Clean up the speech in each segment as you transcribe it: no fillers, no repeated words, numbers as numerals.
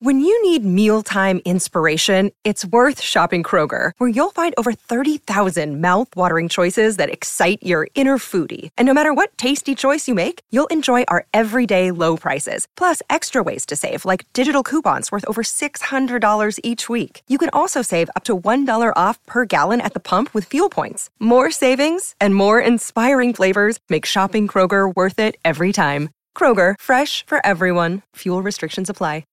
When you need mealtime inspiration, it's worth shopping Kroger, where you'll find over 30,000 mouth-watering choices that excite your inner foodie. And no matter what tasty choice you make, you'll enjoy our everyday low prices, plus extra ways to save, like digital coupons worth over $600 each week. You can also save up to $1 off per gallon at the pump with fuel points. More savings and more inspiring flavors make shopping Kroger worth it every time. Kroger, fresh for everyone. Fuel restrictions apply.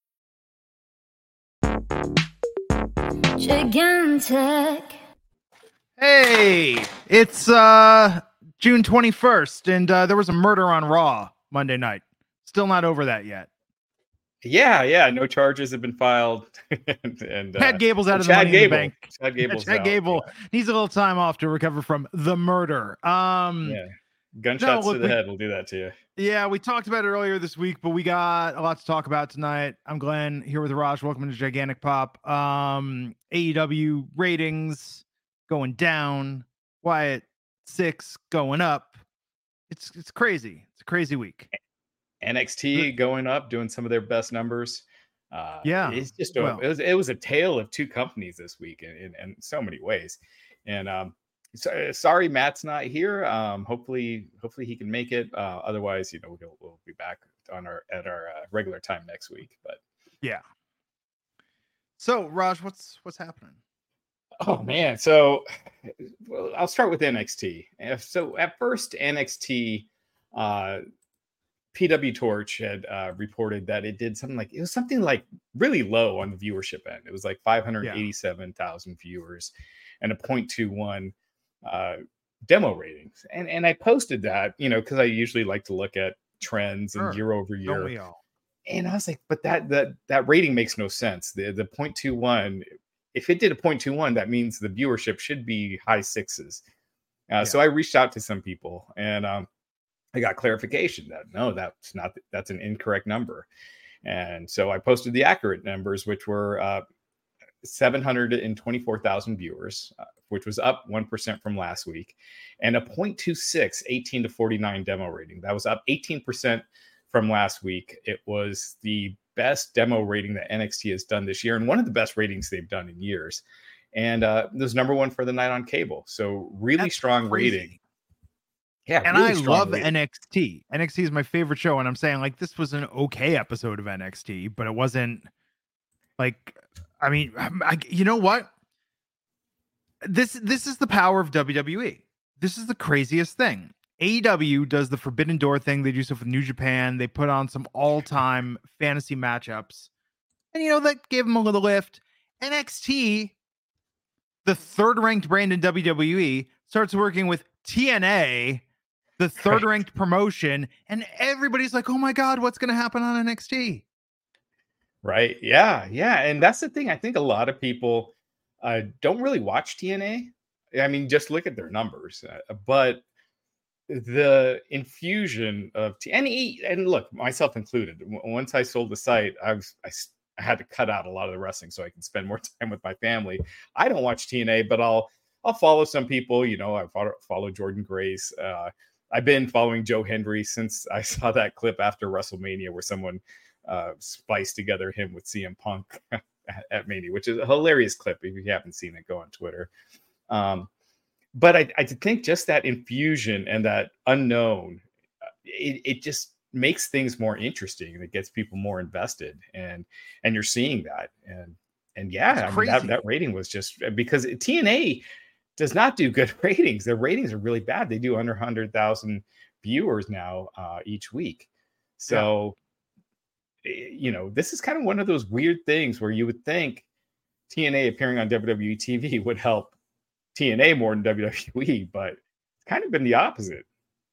Gigantic. Hey, it's June 21st, and there was a murder on Raw Monday night. Still not over that yet. Yeah. No charges have been filed. and Chad Gable's out of the Money in the Bank. Chad Gable's Chad Gable needs a little time off to recover from the murder. Gunshots to the head will do that to you. Yeah, we talked about it earlier this week, but we got a lot to talk about tonight. I'm Glenn here with Raj. Welcome to Gigantic Pop. AEW ratings going down. Wyatt 6 going up. It's crazy. It's a crazy week. NXT going up, doing some of their best numbers. It's just it was a tale of two companies this week in so many ways. And sorry Matt's not here. Hopefully he can make it. Otherwise, we'll be back at our regular time next week. But yeah. So Raj, what's happening? Oh man, so I'll start with NXT. So at first, NXT PW Torch had reported that it did something like really low on the viewership end. It was like 587,000 viewers and a 0.21 demo ratings. And I posted that, because I usually like to look at trends and year over year. Don't we all? And I was like, but that rating makes no sense. The 0.21, if it did a 0.21, that means the viewership should be high sixes. So I reached out to some people and I got clarification that no, that's an incorrect number. And so I posted the accurate numbers, which were 724,000 viewers, which was up 1% from last week, and a 0.26 18 to 49 demo rating. That was up 18% from last week. It was the best demo rating that NXT has done this year, and one of the best ratings they've done in years. And it was number one for the night on cable. So really strong rating. Yeah, and really I love rating. NXT. NXT is my favorite show, and I'm saying like this was an okay episode of NXT, but it wasn't like. I mean, you know what? This is the power of WWE. This is the craziest thing. AEW does the Forbidden Door thing. They do stuff with New Japan. They put on some all-time fantasy matchups, and that gave them a little lift. NXT, the third-ranked brand in WWE, starts working with TNA, the third-ranked promotion, and everybody's like, "Oh my God, what's going to happen on NXT?" Right. Yeah. And that's the thing. I think a lot of people don't really watch TNA. I mean, just look at their numbers. But the infusion of TNA, and look, myself included, once I sold the site, I had to cut out a lot of the wrestling so I can spend more time with my family. I don't watch TNA, but I'll follow some people. I follow Jordan Grace. I've been following Joe Hendry since I saw that clip after WrestleMania where someone spliced together him with CM Punk at Mania, which is a hilarious clip. If you haven't seen it, go on Twitter. But I think just that infusion and that unknown, it just makes things more interesting and it gets people more invested. And you're seeing that. And yeah, I mean, that rating was just because TNA does not do good ratings. Their ratings are really bad. They do under 100,000 viewers now each week. So, this is kind of one of those weird things where you would think TNA appearing on WWE TV would help TNA more than WWE, but it's kind of been the opposite.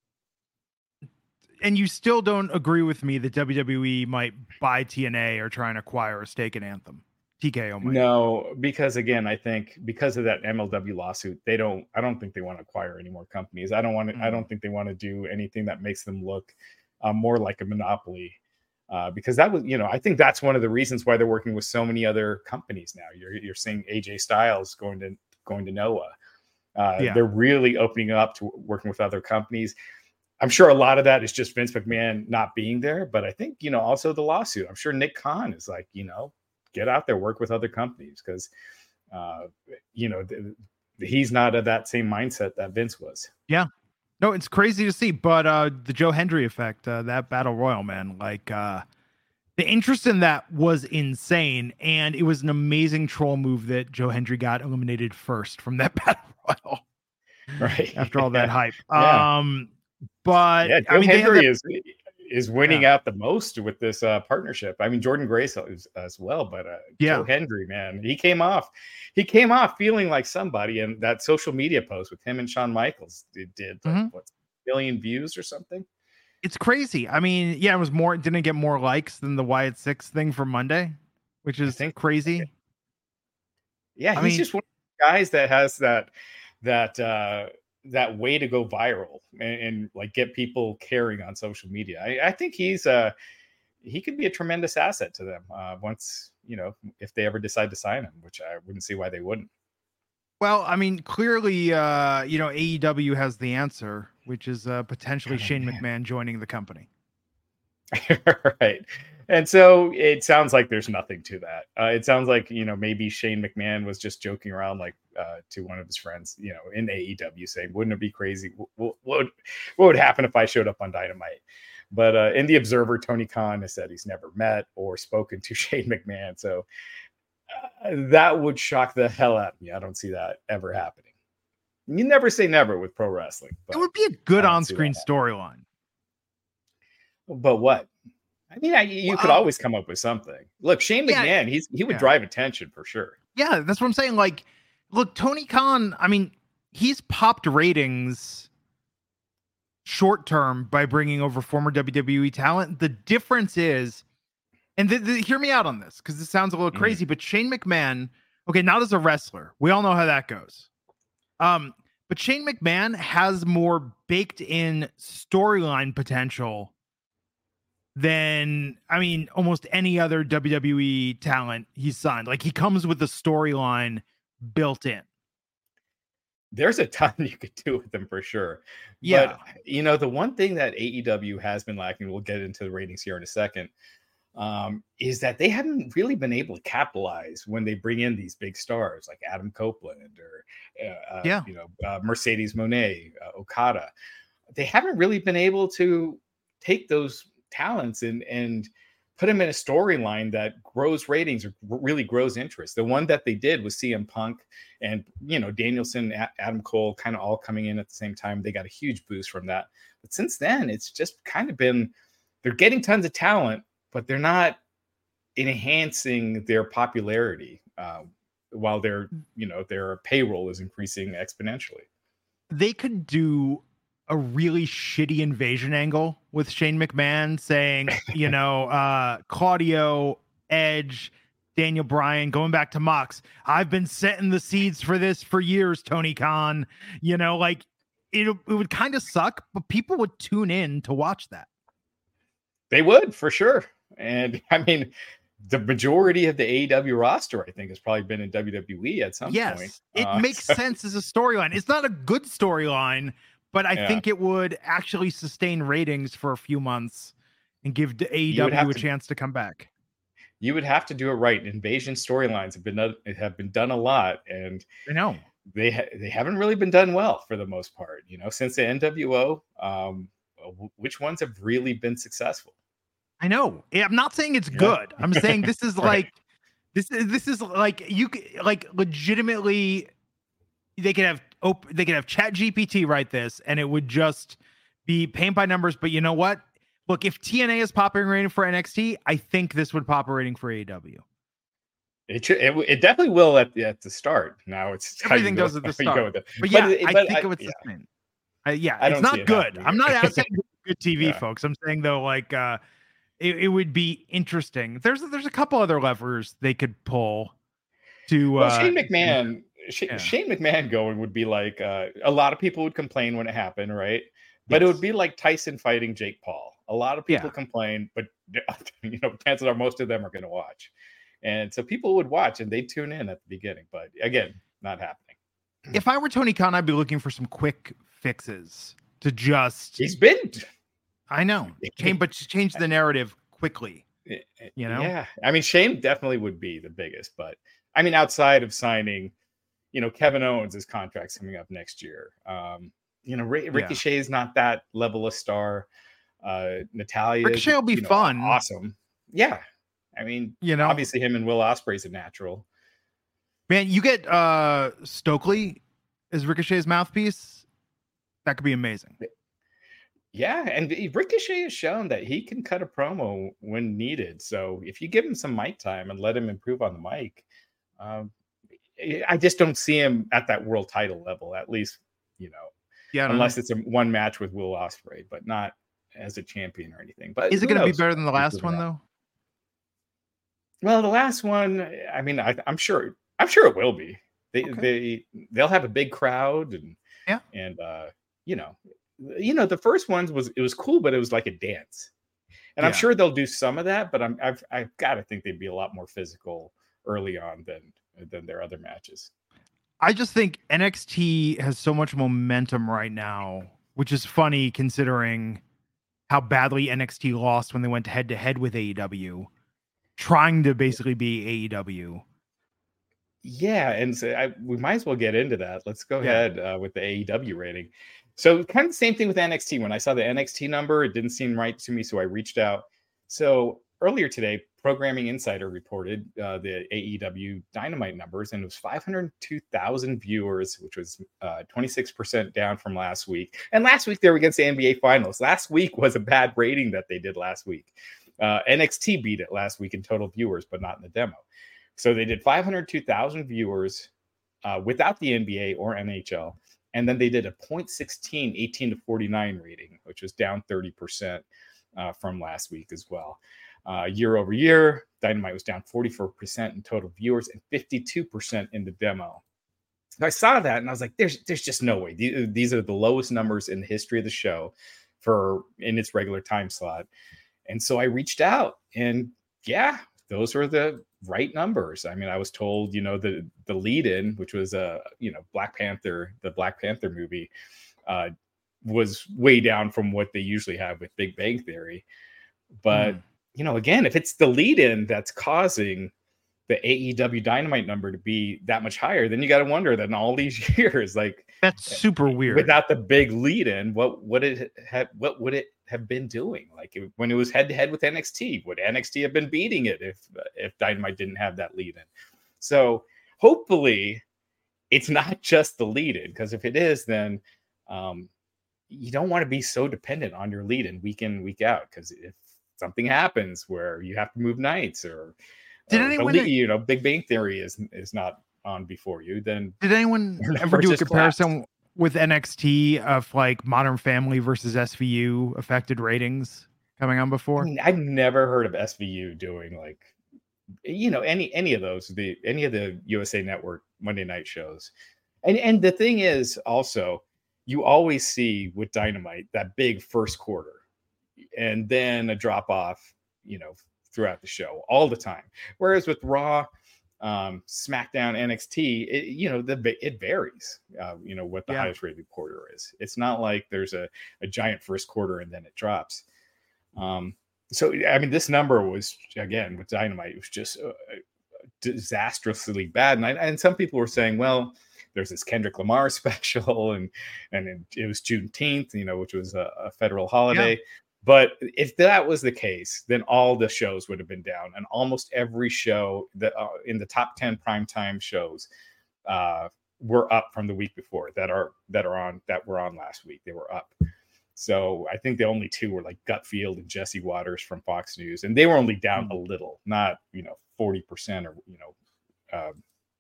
And you still don't agree with me that WWE might buy TNA or try and acquire a stake in Anthem? TKO might. No, because again, I think because of that MLW lawsuit, I don't think they want to acquire any more companies. I don't think they want to do anything that makes them look more like a monopoly. Because that was, I think that's one of the reasons why they're working with so many other companies now. You're seeing AJ Styles going to Noah. They're really opening up to working with other companies. I'm sure a lot of that is just Vince McMahon not being there, but I think, also the lawsuit. I'm sure Nick Khan is like, get out there, work with other companies, because you know, he's not of that same mindset that Vince was. Yeah. No, it's crazy to see, but the Joe Hendry effect, that battle royal, man, like the interest in that was insane, and it was an amazing troll move that Joe Hendry got eliminated first from that battle royal, right? After all that hype. Yeah. But yeah, Joe I mean, Hendry is winning out the most with this partnership. I mean, Jordan Grace as well, but Joe Hendry, man, he came off feeling like somebody. And that social media post with him and Shawn Michaels, it did like, what, 1 million views or something. It's crazy. I mean, yeah, it didn't get more likes than the Wyatt Six thing from Monday, which is crazy. Yeah, he's just one of the guys that has that way to go viral and like get people caring on social media. I think he could be a tremendous asset to them once, you know, if they ever decide to sign him, which I wouldn't see why they wouldn't. Well, I mean, clearly, you know, AEW has the answer, which is potentially Shane McMahon joining the company. Right. And so it sounds like there's nothing to that. It sounds like, you know, maybe Shane McMahon was just joking around, like to one of his friends, you know, in AEW, saying, wouldn't it be crazy? What would happen if I showed up on Dynamite? But in the Observer, Tony Khan has said he's never met or spoken to Shane McMahon. So that would shock the hell out of me. I don't see that ever happening. You never say never with pro wrestling. It would be a good on-screen storyline. But what? I mean, you could always come up with something. Look, Shane McMahon, he would drive attention for sure. Yeah, that's what I'm saying. Like, look, Tony Khan, I mean, he's popped ratings short term by bringing over former WWE talent. The difference is, and hear me out on this, because this sounds a little crazy, but Shane McMahon, okay, not as a wrestler. We all know how that goes. But Shane McMahon has more baked in storyline potential than, I mean, almost any other WWE talent he's signed. Like, he comes with a storyline built in. There's a ton you could do with them for sure. Yeah. But, you know, the one thing that AEW has been lacking, we'll get into the ratings here in a second, is that they haven't really been able to capitalize when they bring in these big stars like Adam Copeland or, you know, Mercedes Moné, Okada. They haven't really been able to take those talents and put them in a storyline that grows ratings or really grows interest. The one that they did was CM Punk and, you know, Danielson, Adam Cole kind of all coming in at the same time. They got a huge boost from that. But since then, it's just kind of been, they're getting tons of talent, but they're not enhancing their popularity while their, you know, their payroll is increasing exponentially. They could do a really shitty invasion angle with Shane McMahon saying, you know, Claudio, Edge, Daniel Bryan, going back to Mox, I've been setting the seeds for this for years, Tony Khan. You know, like it would kind of suck, but people would tune in to watch that. They would, for sure. And I mean, the majority of the AEW roster, I think, has probably been in WWE at some point. It makes sense as a storyline. It's not a good storyline, but I think it would actually sustain ratings for a few months and give AEW a chance to come back. You would have to do it right. Invasion storylines have been done a lot, and I know they haven't really been done well for the most part. You know, since the NWO, which ones have really been successful? I know. I'm not saying it's good. I'm saying this is like this is like you like legitimately they could have Chat GPT write this and it would just be paint by numbers. But you know what? Look, if TNA is popping rating for NXT, I think this would pop a rating for AEW. It definitely will at the start. Now it's everything does at the start. But yeah, I think it would sustain. It's not good. I'm not asking good TV, folks. I'm saying though, like it would be interesting. There's a couple other levers they could pull to Shane McMahon. Shane McMahon going would be like a lot of people would complain when it happened, right? But it would be like Tyson fighting Jake Paul. A lot of people complain, but you know, chances are most of them are going to watch, and so people would watch and they'd tune in at the beginning. But again, not happening. If I were Tony Khan, I'd be looking for some quick fixes to just. He's been. I know, change the narrative quickly. You know, Yeah, I mean, Shane definitely would be the biggest, but I mean, outside of signing, Kevin Owens' his contract's coming up next year. yeah. Ricochet is not that level of star. Natalia is, Ricochet will be fun. awesome. Yeah, I mean, You know, obviously him and Will Ospreay's a natural. man, you get Stokely as Ricochet's mouthpiece. That could be amazing. Yeah, and Ricochet has shown that he can cut a promo when needed. So if you give him some mic time and let him improve on the mic, um, I just don't see him at that world title level, at least, Yeah, I don't unless know. it's a one match with Will Ospreay, but not as a champion or anything. But Is it who going to be knows? better than the last Improve one that. though? Well, the last one, I mean, I'm sure it will be. Okay. They'll have a big crowd Yeah. and the first ones it was cool, but it was like a dance. And I'm Yeah. sure they'll do some of that, but I've got to think they'd be a lot more physical early on than their other matches. I just think NXT has so much momentum right now, which is funny considering how badly NXT lost when they went head to head with AEW, trying to basically be AEW. Yeah, and so we might as well get into that. Let's go Yeah. ahead with the AEW rating. So kind of the same thing with NXT. When I saw the NXT number, it didn't seem right to me, so I reached out. So earlier today, Programming Insider reported the AEW Dynamite numbers, and it was 502,000 viewers, which was 26% down from last week. And last week they were against the NBA Finals. Last week was a bad rating that they did last week. NXT beat it last week in total viewers, but not in the demo. So they did 502,000 viewers without the NBA or NHL. And then they did a 0.16 18 to 49 rating, which was down 30% from last week as well. Year over year, Dynamite was down 44% in total viewers and 52% in the demo. So I saw that and I was like, there's just no way. These are the lowest numbers in the history of the show in its regular time slot. And so I reached out and yeah, those were the right numbers. I mean, I was told, the lead-in, which was the Black Panther movie, was way down from what they usually have with Big Bang Theory. But again, if it's the lead-in that's causing the AEW Dynamite number to be that much higher, then you got to wonder that in all these years, like That's super weird. Without the big lead-in, what would it have been doing? Like when it was head-to-head with NXT, would NXT have been beating it if Dynamite didn't have that lead-in? So hopefully it's not just the lead-in, because if it is, then you don't want to be so dependent on your lead-in week in, week out, because if something happens where you have to move nights or Big Bang Theory is not on before you, then did anyone ever do a comparison with NXT of like Modern Family versus SVU affected ratings coming on before? I mean, I've never heard of SVU doing like any of those, any of the USA Network Monday night shows. And the thing is also, you always see with Dynamite that big first quarter and then a drop off, throughout the show all the time. Whereas with Raw, SmackDown, NXT, it varies, what the highest rated quarter is. It's not like there's a giant first quarter and then it drops. So, I mean, this number was, again, with Dynamite, it was just disastrously bad. And some people were saying, well, there's this Kendrick Lamar special and it was Juneteenth, which was a federal holiday. Yeah. But if that was the case, then all the shows would have been down, and almost every show that in the top 10 primetime shows were up from the week before that were on last week. They were up. So I think the only two were like Gutfield and Jesse Waters from Fox News, and they were only down a little, not 40% or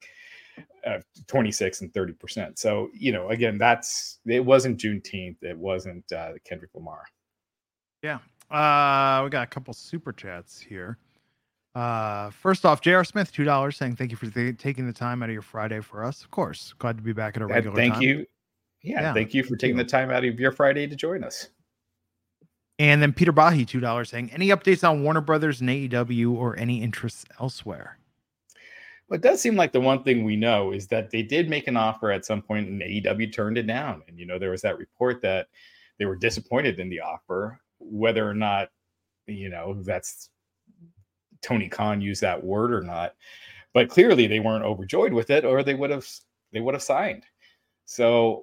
26 and 30%. So again, it wasn't Juneteenth, it wasn't Kendrick Lamar. Yeah. We got a couple super chats here. First off, JR Smith, $2 saying thank you for taking the time out of your Friday for us. Of course, glad to be back at a regular time. Thank you. Yeah, thank you for taking the time out of your Friday to join us. And then Peter Bahi, $2 saying, any updates on Warner Brothers and AEW or any interests elsewhere? Well, it does seem like the one thing we know is that they did make an offer at some point and AEW turned it down. And, there was that report that they were disappointed in the offer. Whether or not, that's Tony Khan used that word or not, but clearly they weren't overjoyed with it, or they would have signed. So,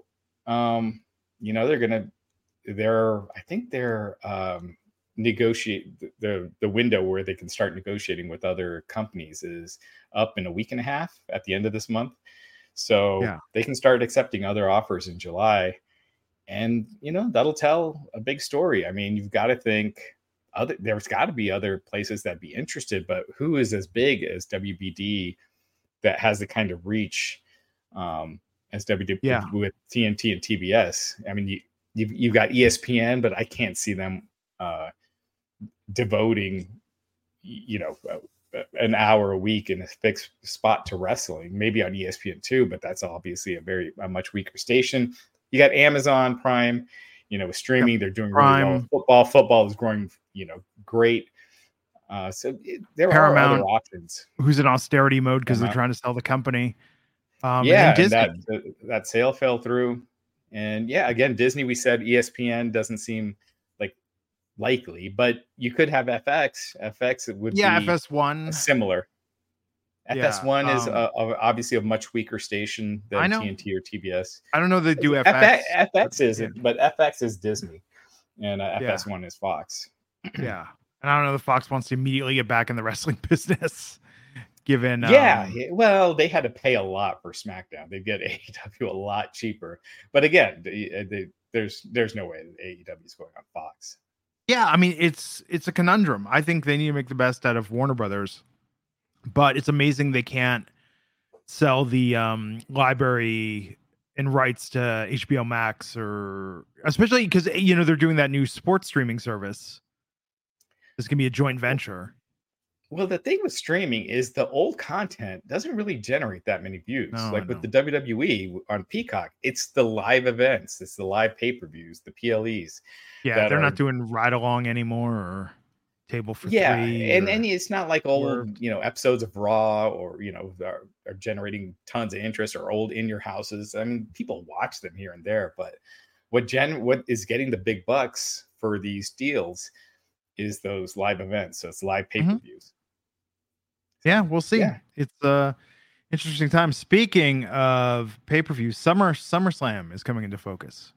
I think they're negotiate the window where they can start negotiating with other companies is up in a week and a half at the end of this month. So they can start accepting other offers in July, and that'll tell a big story. I mean, you've got to think there's got to be other places that'd be interested, but who is as big as WBD that has the kind of reach as WBD with TNT and TBS? I mean, you've got ESPN, but I can't see them devoting an hour a week in a fixed spot to wrestling. Maybe on ESPN2, but that's obviously a much weaker station. You got Amazon Prime, with streaming, they're doing really well. Football is growing, great. So there Paramount, are other options. Who's in austerity mode because they're trying to sell the company. And that sale fell through. And again, Disney, we said ESPN doesn't seem likely, but you could have FX. FX would be FS1 similar. FS1 is obviously a much weaker station than TNT or TBS. I don't know they do FX. FX isn't, but FX is Disney, and FS1 is Fox. Yeah, and I don't know if Fox wants to immediately get back in the wrestling business. Given well, they had to pay a lot for SmackDown. They get AEW a lot cheaper, but again, there's no way that AEW is going on Fox. Yeah, I mean it's a conundrum. I think they need to make the best out of Warner Brothers, but it's amazing they can't sell the library and rights to HBO Max, or especially because they're doing that new sports streaming service. This can be a joint venture. Well, the thing with streaming is the old content doesn't really generate that many views. With the WWE on Peacock, it's the live events, it's the live pay-per-views, the PLEs. Yeah, they're not doing ride along anymore or table for three. And it's not like old, episodes of Raw or are generating tons of interest, or old In Your Houses. I mean, people watch them here and there, but what is getting the big bucks for these deals is those live events. So it's live pay-per-views. Yeah, we'll see. Yeah. It's interesting time. Speaking of pay-per-view, SummerSlam is coming into focus.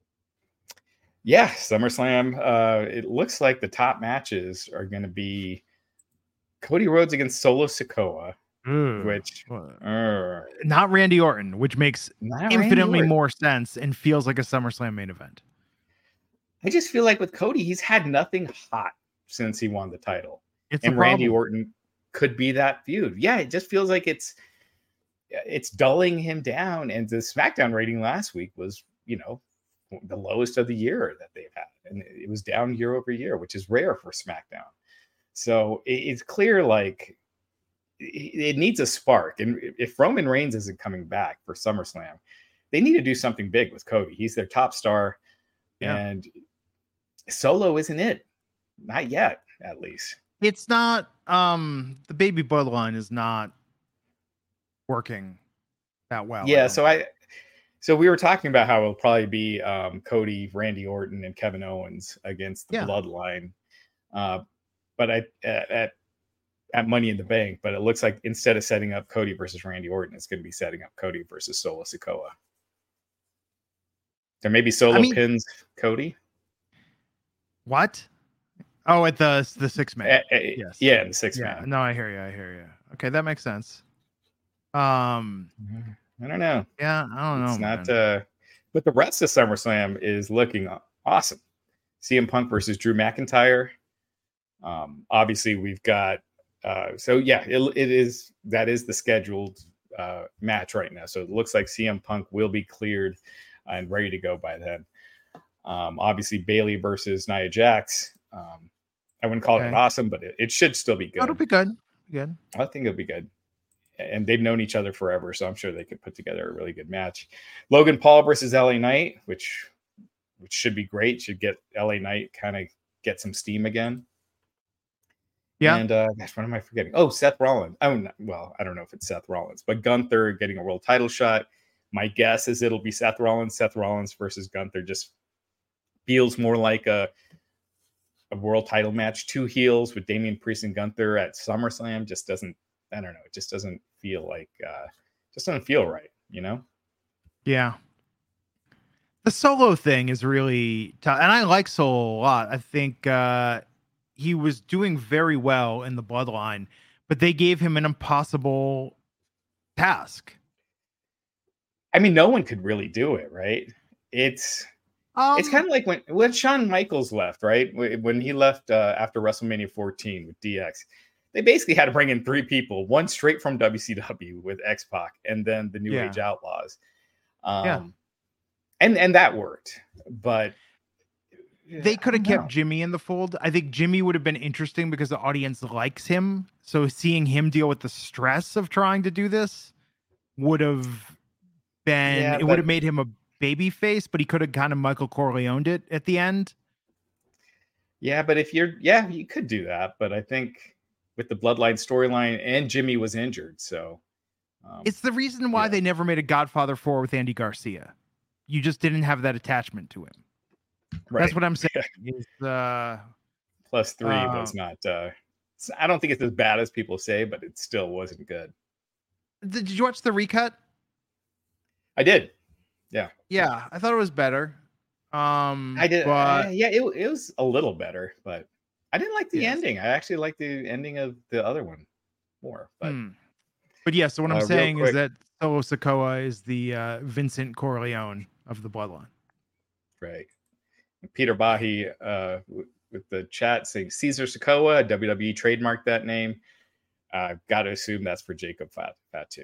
Yeah, SummerSlam. It looks like the top matches are going to be Cody Rhodes against Solo Sikoa, which not Randy Orton, which makes infinitely more sense and feels like a SummerSlam main event. I just feel like with Cody, he's had nothing hot since he won the title, and Randy Orton could be that feud. Yeah, it just feels like it's dulling him down. And the SmackDown rating last week was, the lowest of the year that they've had, and it was down year over year, which is rare for SmackDown. So it's clear it needs a spark. And if Roman Reigns isn't coming back for SummerSlam, they need to do something big with Cody. He's their top star, and Solo isn't it. Not yet, at least. It's not. The baby bloodline is not working that well. Yeah, so we were talking about how it'll probably be Cody, Randy Orton, and Kevin Owens against the bloodline. But at Money in the Bank, but it looks like instead of setting up Cody versus Randy Orton, it's going to be setting up Cody versus Solo Sikoa. There may be pins Cody. What? Oh, at the 6-man. Yes. Yeah, the 6-man. No, I hear you. Okay, that makes sense. I don't know. Yeah, I don't know. It's not. But the rest of SummerSlam is looking awesome. CM Punk versus Drew McIntyre. Obviously, we've got. It is. That is the scheduled match right now. So it looks like CM Punk will be cleared and ready to go by then. Obviously, Bayley versus Nia Jax. I wouldn't call it awesome, but it should still be good. It'll be good. Good. I think it'll be good. And they've known each other forever, so I'm sure they could put together a really good match. Logan Paul versus LA Knight, which should be great. Should get LA Knight kind of get some steam again. Yeah. And gosh, what am I forgetting? Oh, Seth Rollins. I don't know if it's Seth Rollins, but Gunther getting a world title shot. My guess is it'll be Seth Rollins. Seth Rollins versus Gunther just feels more like a a world title match, 2 heels with Damian Priest and Gunther at SummerSlam just doesn't. I don't know. It just doesn't feel like. Just doesn't feel right. You know. Yeah. The Solo thing is really tough, and I like Solo a lot. I think he was doing very well in the Bloodline, but they gave him an impossible task. I mean, no one could really do it, right? It's kind of like when Shawn Michaels left, right? When he left after WrestleMania 14 with DX, they basically had to bring in 3 people, one straight from WCW with X-Pac, and then the New Age Outlaws. And that worked, but they could have kept Jimmy in the fold. I think Jimmy would have been interesting because the audience likes him. So seeing him deal with the stress of trying to do this would have been, would have made him a baby face, but he could have kind of Michael Corleoned it at the end. Yeah, but if you could do that. But I think with the Bloodline storyline and Jimmy was injured, so it's the reason why they never made a Godfather 4 with Andy Garcia. You just didn't have that attachment to him. Right. That's what I'm saying. Is, plus 3 was not. I don't think it's as bad as people say, but it still wasn't good. Did you watch the recut? I did. Yeah, I thought it was better. I did. But... it was a little better, but I didn't like the ending. I actually liked the ending of the other one more. But yeah, so what I'm saying is that Solo Sikoa is the Vincent Corleone of the Bloodline. Right. Peter Bahi with the chat saying Caesar Sikoa, WWE trademarked that name. Got to assume that's for Jacob Fatu.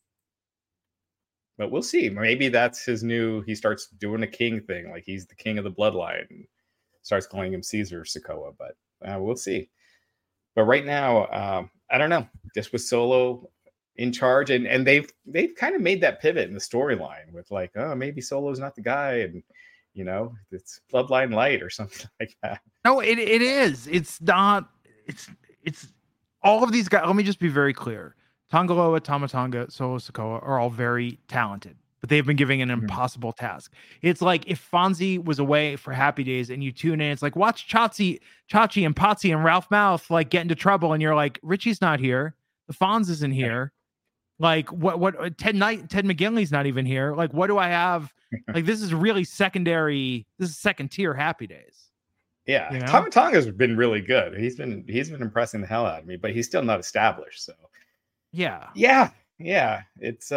But we'll see. Maybe that's his new. He starts doing a king thing, like he's the king of the Bloodline, and starts calling him Caesar Sikoa. But we'll see. But right now, I don't know. Just with Solo in charge, and they've kind of made that pivot in the storyline with like, oh, maybe Solo's not the guy, and it's Bloodline Light or something like that. No, it is. It's not. It's all of these guys. Let me just be very clear. Tongaloa, Tama Tonga, Solo Sikoa are all very talented, but they've been given an impossible task. It's like if Fonzie was away for Happy Days and you tune in, it's like watch Chachi and Potsy and Ralph Mouth like get into trouble, and you're like, Richie's not here, the Fonz isn't here, like what Ted McGinley's not even here. Like, what do I have? Like, this is really secondary. This is second tier Happy Days. Yeah, Tama Tonga's been really good. He's been impressing the hell out of me, but he's still not established. So. Yeah. It's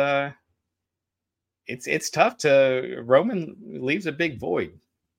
tough to. Roman leaves a big void.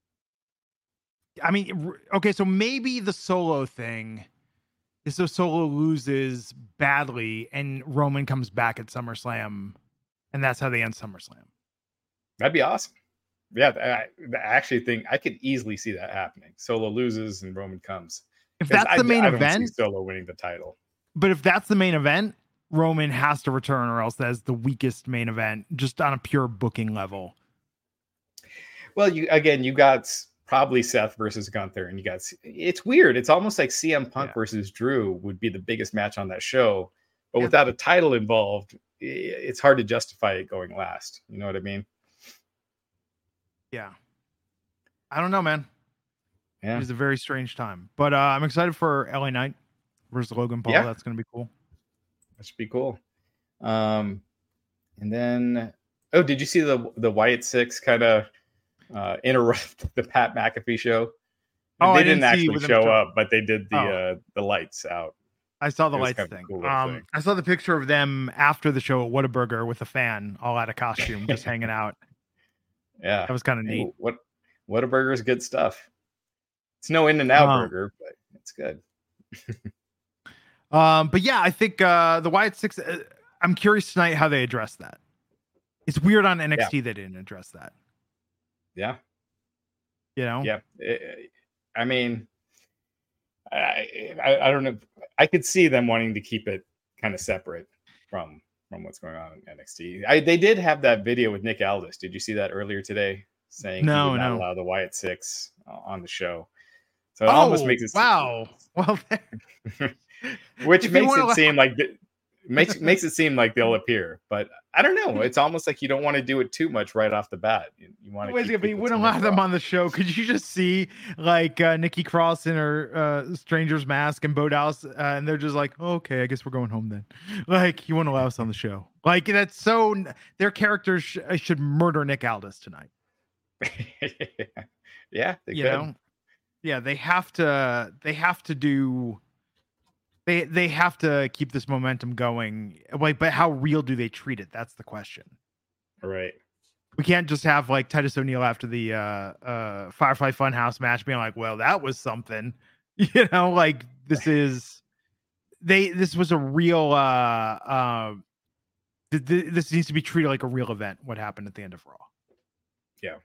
I mean, okay, so maybe the Solo thing is so Solo loses badly and Roman comes back at SummerSlam, and that's how they end SummerSlam. That'd be awesome. Yeah, I actually think I could easily see that happening. Solo loses and Roman comes. If that's the main event, I don't see Solo winning the title. But if that's the main event, Roman has to return, or else that's the weakest main event, just on a pure booking level. Well, you got probably Seth versus Gunther, and it's weird. It's almost like CM Punk versus Drew would be the biggest match on that show, but without a title involved, it's hard to justify it going last. You know what I mean? Yeah. I don't know, man. Yeah. It was a very strange time, but I'm excited for LA Knight versus Logan Paul. That's going to be cool. That should be cool. And then, did you see the Wyatt Six kind of interrupt the Pat McAfee show? They didn't actually show up, but they did the lights out. I saw the lights thing. Cool thing. I saw the picture of them after the show at Whataburger with a fan, all out of costume, just hanging out. Yeah, that was kind of neat. Whataburger is good stuff. It's no In-N-Out burger, but it's good. But yeah, I think the Wyatt Six. I'm curious tonight how they address that. It's weird on NXT they didn't address that. Yeah. Yeah. I mean, I don't know. I could see them wanting to keep it kind of separate from what's going on in NXT. They did have that video with Nick Aldis. Did you see that earlier today? Saying he would not allow the Wyatt Six on the show. So it almost makes it wow. Well, which makes it seem like Makes it seem like they'll appear, but I don't know. It's almost like you don't want to do it too much right off the bat. You want to. Wait, but you wouldn't allow them on the show. Could you just see like Nikki Cross in her stranger's mask and Bo Dallas, and they're just like, oh, okay, I guess we're going home then. Like, you won't allow us on the show. Like, that's so. Their characters should murder Nick Aldis tonight. Yeah, they could. Yeah, they have to. They have to do. They have to keep this momentum going. Like, but how real do they treat it? That's the question. Right. We can't just have like Titus O'Neil after the Firefly Funhouse match being like, well, that was something. Like this was a real this needs to be treated like a real event, what happened at the end of Raw. Yeah.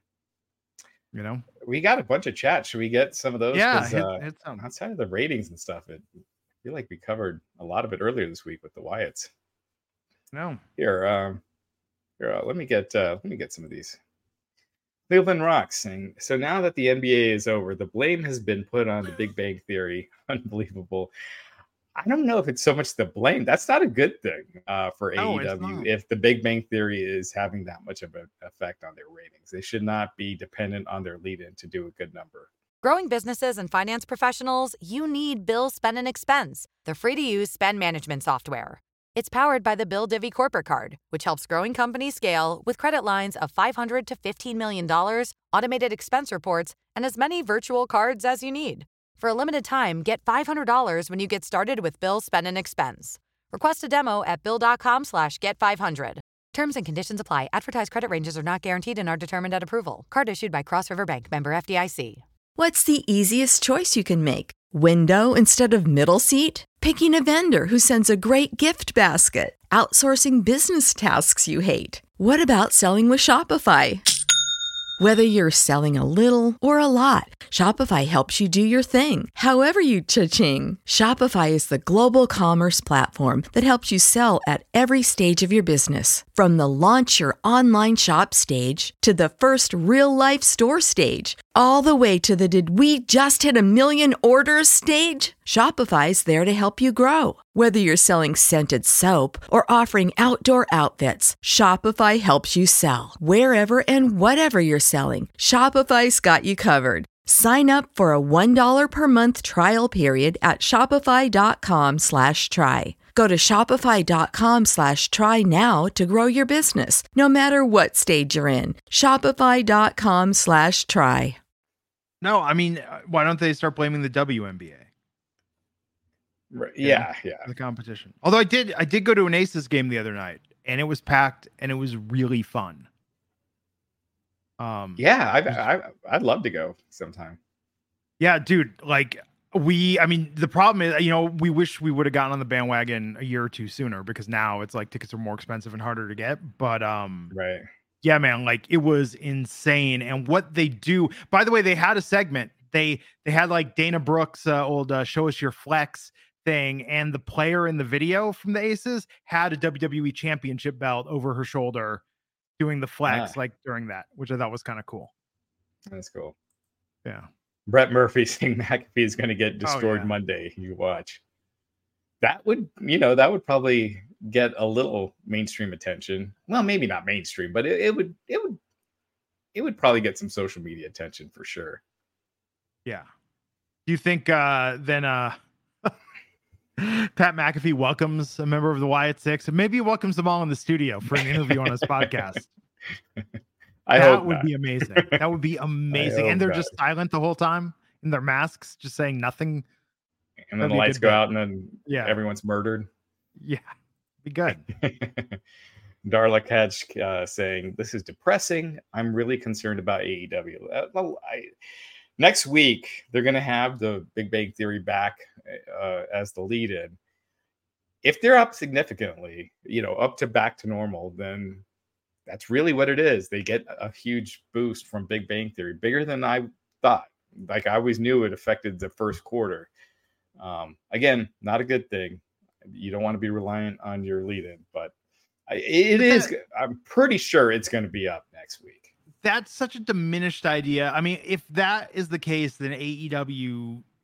We got a bunch of chats. Should we get some of those? Yeah, hit some. Outside of the ratings and stuff, I feel like we covered a lot of it earlier this week with the Wyatts. No. Here, let me get some of these. Cleveland Rock saying, so now that the NBA is over, the blame has been put on the Big Bang Theory. Unbelievable. I don't know if it's so much the blame. That's not a good thing for AEW if the Big Bang Theory is having that much of an effect on their ratings. They should not be dependent on their lead-in to do a good number. Growing businesses and finance professionals, you need Bill Spend and Expense, the free-to-use spend management software. It's powered by the Bill Divvy Corporate Card, which helps growing companies scale with credit lines of $500 to $15 million, automated expense reports, and as many virtual cards as you need. For a limited time, get $500 when you get started with Bill Spend and Expense. Request a demo at bill.com/get500. Terms and conditions apply. Advertised credit ranges are not guaranteed and are determined at approval. Card issued by Cross River Bank, member FDIC. What's the easiest choice you can make? Window instead of middle seat? Picking a vendor who sends a great gift basket? Outsourcing business tasks you hate? What about selling with Shopify? Whether you're selling a little or a lot, Shopify helps you do your thing, however you cha-ching. Shopify is the global commerce platform that helps you sell at every stage of your business. From the launch your online shop stage to the first real-life store stage, all the way to the did we just hit 1 million orders stage. Shopify's there to help you grow. Whether you're selling scented soap or offering outdoor outfits, Shopify helps you sell. Wherever and whatever you're selling, Shopify's got you covered. Sign up for a $1 per month trial period at shopify.com/try. Go to shopify.com/try now to grow your business, no matter what stage you're in. Shopify.com/try. No, I mean, why don't they start blaming the WNBA? Right. Yeah. The competition. Although I did go to an Aces game the other night, and it was packed, and it was really fun. Yeah, I'd love to go sometime. Yeah, dude. Like the problem is, we wish we would have gotten on the bandwagon a year or two sooner, because now it's like tickets are more expensive and harder to get. But right. Yeah, man, like it was insane. And what they do, by the way, they had a segment. They had like Dana Brooks' old show us your flex thing, and the player in the video from the Aces had a WWE championship belt over her shoulder doing the flex like during that, which I thought was kind of cool. That's cool. Yeah. Brett Murphy saying McAfee is going to get destroyed Monday. You watch. That would probably get a little mainstream attention. Well, maybe not mainstream, but it would probably get some social media attention for sure. Yeah. Do you think then Pat McAfee welcomes a member of the Wyatt Six, and maybe he welcomes them all in the studio for an interview on his podcast? That would be amazing. That would be amazing. And they're just silent the whole time in their masks, just saying nothing. And then the lights go out, and then everyone's murdered. Yeah, be good. Darla Ketch saying, this is depressing. I'm really concerned about AEW. Next week, they're going to have the Big Bang Theory back as the lead-in. If they're up significantly, up to back to normal, then that's really what it is. They get a huge boost from Big Bang Theory, bigger than I thought. Like, I always knew it affected the first quarter. Again, not a good thing. You don't want to be reliant on your lead-in, but it is. I'm pretty sure it's going to be up next week. That's such a diminished idea. I mean, if that is the case, then AEW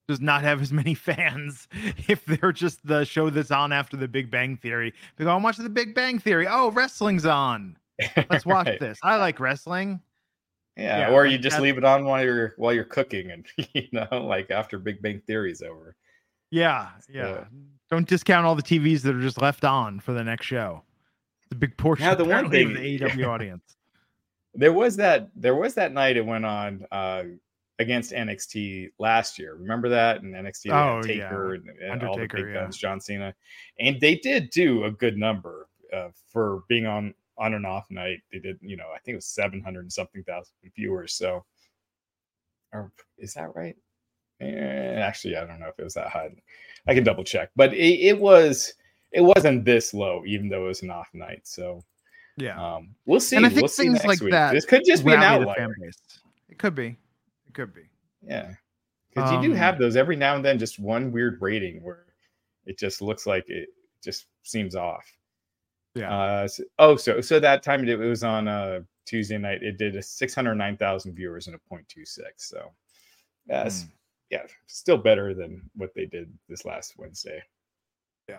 does not have as many fans if they're just the show that's on after the Big Bang Theory. They go, I'm watching the Big Bang Theory. Oh, wrestling's on. Let's watch Right. this. I like wrestling. Yeah, Yeah, or like you just that- leave it on while you're cooking, and like after Big Bang Theory's over. Yeah. Don't discount all the TVs that are just left on for the next show. It's a big portion Now, the one apparently, of thing- the AEW audience. There was that night it went on against NXT last year. Remember that? And NXT they had Oh, Taker yeah. and all the Undertaker, big yeah. guns, John Cena, and they did do a good number for being on and off night. They did, I think it was 700 and something thousand viewers. So, or is that right? Actually, I don't know if it was that high. I can double check, but it wasn't this low, even though it was an off night. So. Yeah. We'll see. And I think we'll see things next like week. that This could just be an rally the fan outlier. base. It could be. Yeah, because you do Um, have those every now and then. Just one weird rating where it just looks like it just seems off. Yeah. So that time it was on Tuesday night. It did a 609,000 viewers and a 0.26. So that's still better than what they did this last Wednesday. Yeah.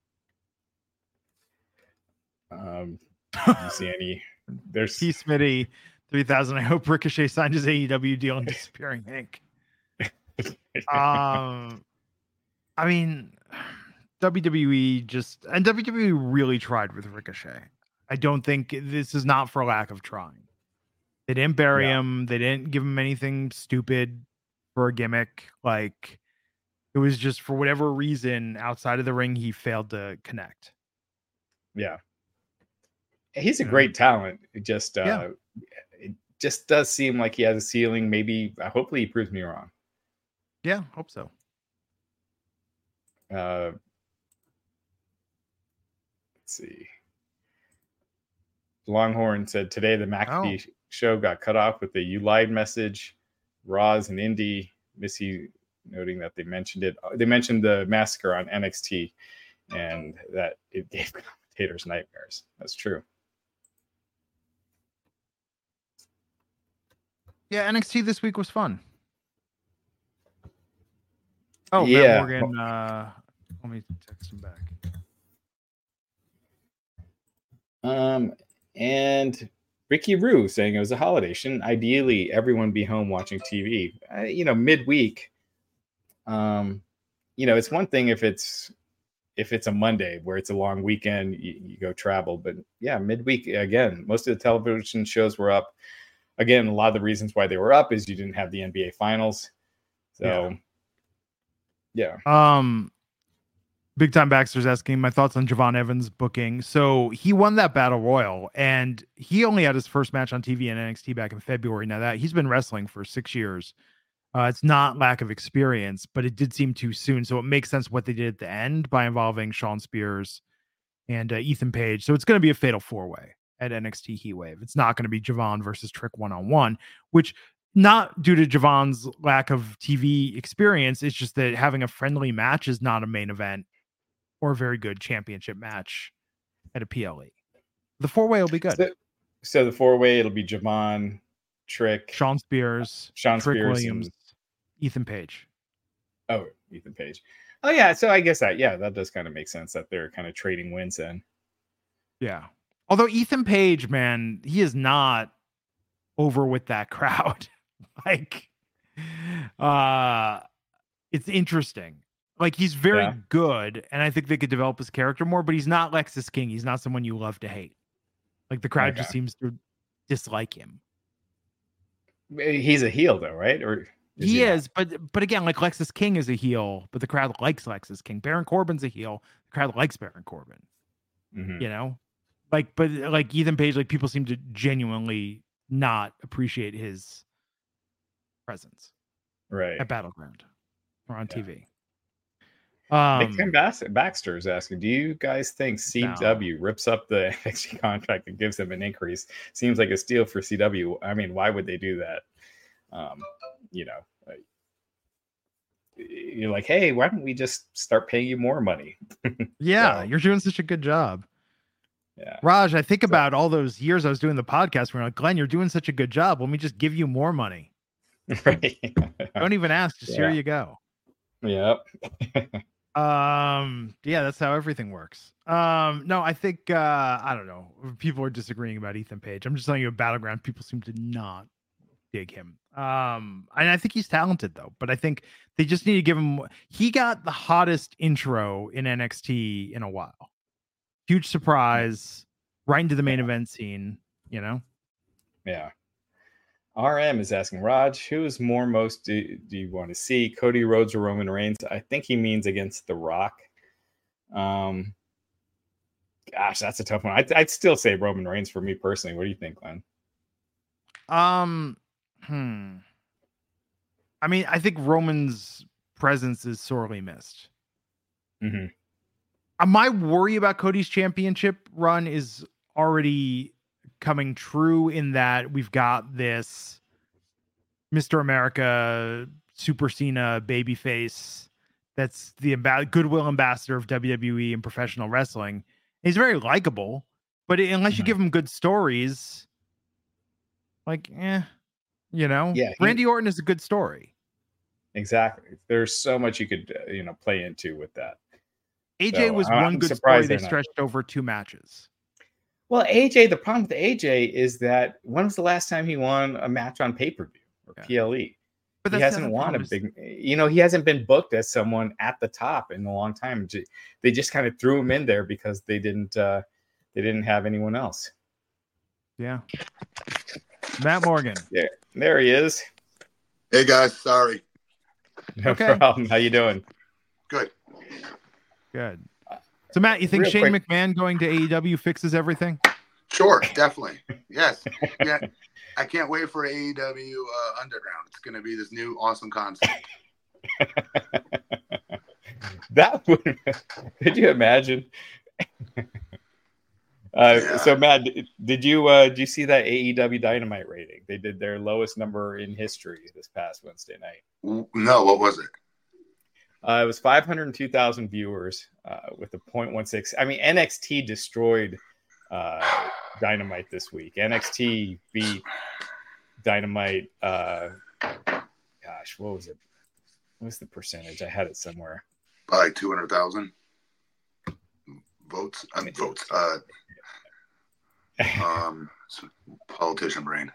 You see any? There's T. Smitty, 3,000. I hope Ricochet signed his AEW deal and disappearing Hank. I mean, WWE really tried with Ricochet. I don't think this is not for lack of trying. They didn't bury him. They didn't give him anything stupid for a gimmick. Like, it was just for whatever reason outside of the ring, he failed to connect. Yeah. He's a great talent. It just does seem like he has a ceiling. Maybe, hopefully, he proves me wrong. Yeah, hope so. Let's see. Longhorn said today the McAfee show got cut off with the "You lied" message. Roz and Indy, Missy noting that they mentioned it. They mentioned the massacre on NXT, and that it gave commentators nightmares. That's true. Yeah, NXT this week was fun. Oh, Yeah. Matt Morgan. Let me text him back. And Ricky Rue saying it was a holiday. Shouldn't ideally everyone be home watching TV? Midweek. It's one thing if it's a Monday where it's a long weekend, you go travel. But yeah, midweek again, most of the television shows were up. Again, a lot of the reasons why they were up is you didn't have the NBA finals. So yeah. Big Time Baxter's asking my thoughts on Javon Evans booking. So he won that battle royal, and he only had his first match on TV in NXT back in February. Now that he's been wrestling for 6 years, it's not lack of experience, but it did seem too soon. So it makes sense what they did at the end by involving Sean Spears and Ethan Page. So it's going to be a fatal 4-way at NXT Heatwave. It's not going to be Javon versus Trick 1-on-1, which not due to Javon's lack of TV experience. It's just that having a friendly match is not a main event or a very good championship match at a PLE. The 4-way will be good. So the 4-way, it'll be Javon, Trick, Sean Spears, Sean Trick Spears, Williams, Ethan Page. Oh, Ethan Page. Oh yeah. So I guess that does kind of make sense that they're kind of trading wins in. Yeah. Although Ethan Page, man, he is not over with that crowd. It's interesting. Like, he's very good, and I think they could develop his character more, but he's not Lexis King. He's not someone you love to hate. Like, the crowd just seems to dislike him. He's a heel, though, right? Or he is, but again, like, Lexis King is a heel, but the crowd likes Lexis King. Baron Corbin's a heel. The crowd likes Baron Corbin. Mm-hmm. You know? But Ethan Page, like, people seem to genuinely not appreciate his presence. Right. At Battleground or on TV. Big Time Baxter is asking, do you guys think CW rips up the NXT contract and gives them an increase? Seems like a steal for CW. I mean, why would they do that? You're like, hey, why don't we just start paying you more money? Yeah, you're doing such a good job. Yeah. Raj, I think about all those years I was doing the podcast where I'm like, Glenn, you're doing such a good job. Let me just give you more money. Right. Don't even ask. Just here you go. Yep. Yeah, that's how everything works. No, I think I don't know. People are disagreeing about Ethan Page. I'm just telling you, Battleground people seem to not dig him. And I think he's talented though, but I think they just need to give him. He got the hottest intro in NXT in a while. Huge surprise, right into the main event scene. You know. Yeah. RM is asking, Raj, who's most do you want to see? Cody Rhodes or Roman Reigns? I think he means against The Rock. Gosh, that's a tough one. I'd still say Roman Reigns for me personally. What do you think, Glenn? I mean, I think Roman's presence is sorely missed. Mm-hmm. My worry about Cody's championship run is already coming true in that we've got this Mr. America Super Cena babyface that's the goodwill ambassador of WWE and professional wrestling. He's very likable, but unless you give him good stories, like, you know, Randy Orton is a good story. Exactly. There's so much you could, play into with that. AJ was one good story they stretched over 2 matches. Well, AJ, the problem with AJ is that when was the last time he won a match on pay-per-view or PLE? But he hasn't won a big, he hasn't been booked as someone at the top in a long time. They just kind of threw him in there because they didn't have anyone else. Yeah. Matt Morgan. Yeah, there he is. Hey guys, sorry. No problem. How you doing? Good. Good. So Matt, you think Shane McMahon going to AEW fixes everything? Sure, definitely. Yes. Yeah. I can't wait for AEW Underground. It's going to be this new awesome concept. Could you imagine? So Matt, did you see that AEW Dynamite rating? They did their lowest number in history this past Wednesday night. No, what was it? It was 502,000 viewers with a 0.16. I mean, NXT destroyed Dynamite this week. NXT beat Dynamite. Gosh, what was it? What was the percentage? I had it somewhere. By 200,000 votes. Votes. Politician brain.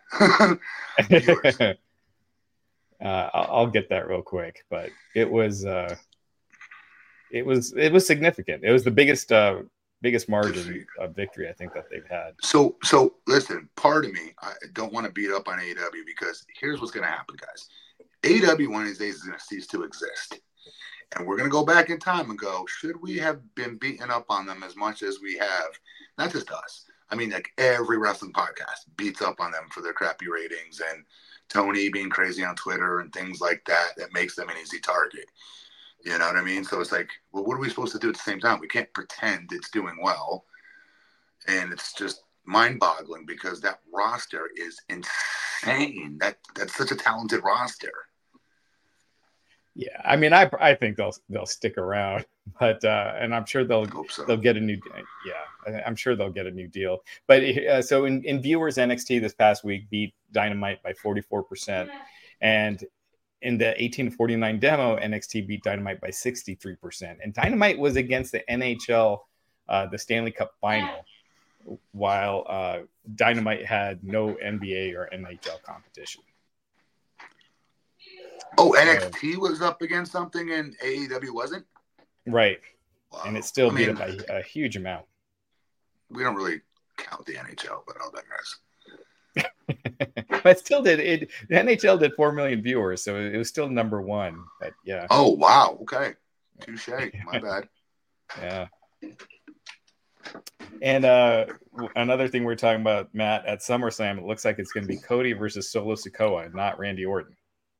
I'll get that real quick, but it was significant. It was the biggest margin of victory I think that they've had. So listen, part of me, I don't want to beat up on AEW because here's what's going to happen, guys. AEW one of these days is going to cease to exist. And we're going to go back in time and go, should we have been beating up on them as much as we have? Not just us. I mean, like every wrestling podcast beats up on them for their crappy ratings and Tony being crazy on Twitter and things like that makes them an easy target. You know what I mean? So it's like, well, what are we supposed to do at the same time? We can't pretend it's doing well. And it's just mind-boggling because that roster is insane. That's such a talented roster. Yeah, I mean, I think they'll stick around, but and I'm sure they'll get a new. Yeah, I'm sure they'll get a new deal. But so in viewers, NXT this past week beat Dynamite by 44%, and in the 18 to 49 demo, NXT beat Dynamite by 63%. And Dynamite was against the NHL, the Stanley Cup final, while Dynamite had no NBA or NHL competition. Oh, NXT was up against something and AEW wasn't? Right. Wow. And it still beat it by a huge amount. We don't really count the NHL, but I'll digress. But still the NHL did 4 million viewers, so it was still number one. But yeah. Oh, wow. Okay. Touche. My bad. Yeah. And another thing we're talking about, Matt, at SummerSlam, it looks like it's going to be Cody versus Solo Sikoa, not Randy Orton.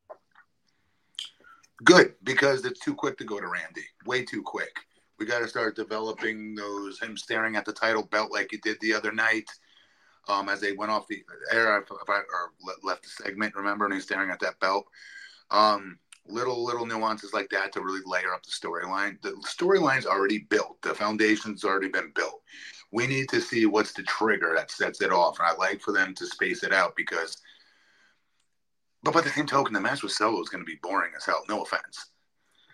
Good, because it's too quick to go to Randy. Way too quick. We got to start developing him staring at the title belt like he did the other night as they went off the air or left the segment, remember? And he's staring at that belt. Little nuances like that to really layer up the storyline. The storyline's already built. The foundation's already been built. We need to see what's the trigger that sets it off. And I'd like for them to space it out because – but by the same token, the match with Solo is going to be boring as hell. No offense.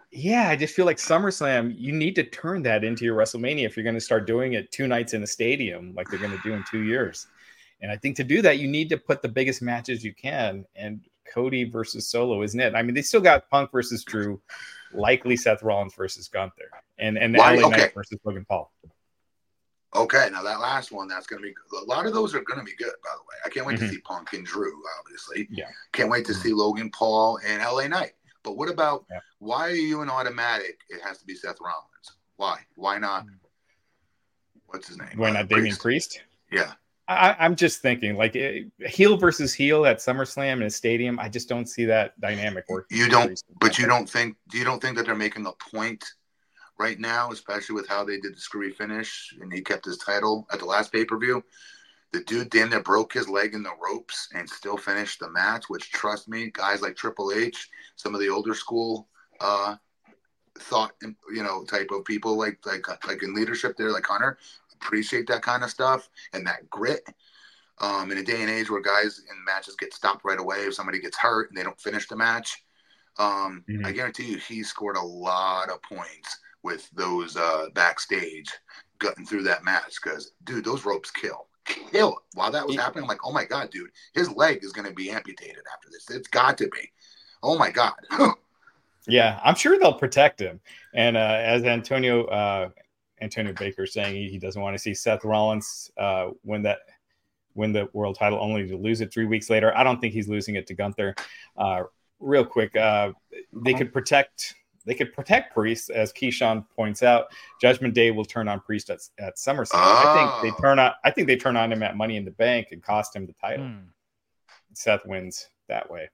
Yeah, I just feel like SummerSlam, you need to turn that into your WrestleMania if you're going to start doing it 2 nights in a stadium like they're going to do in 2 years. And I think to do that, you need to put the biggest matches you can. And Cody versus Solo isn't it. I mean, they still got Punk versus Drew, likely Seth Rollins versus Gunther, and LA Knight versus Logan Paul. Okay, now that last one, that's going to be a lot of those are going to be good. By the way, I can't wait to see Punk and Drew. Obviously, can't wait to see Logan Paul and LA Knight. But what about why are you an automatic? It has to be Seth Rollins. Why? Why not? What's his name? Why not Damian Priest? Yeah. I'm just thinking like heel versus heel at SummerSlam in a stadium. I just don't see that dynamic working. You don't, but you don't think that they're making a point right now, especially with how they did the screwy finish and he kept his title at the last pay-per-view? The dude damn near broke his leg in the ropes and still finished the match, which, trust me, guys like Triple H, some of the older school thought, type of people like in leadership there, like Hunter, appreciate that kind of stuff and that grit. In a day and age where guys in matches get stopped right away if somebody gets hurt and they don't finish the match, I guarantee you he scored a lot of points with those backstage gutting through that match because, dude, those ropes kill. While that was happening, I'm like, oh my God, dude, his leg is going to be amputated after this. It's got to be. Oh my God. Yeah, I'm sure they'll protect him. And as Antonio Baker saying, he doesn't want to see Seth Rollins win the world title only to lose it 3 weeks later. I don't think he's losing it to Gunther. Real quick, they could protect Priest, as Keyshawn points out. Judgment Day will turn on Priest at SummerSlam. I think they turn on him at Money in the Bank and cost him the title. Seth wins that way.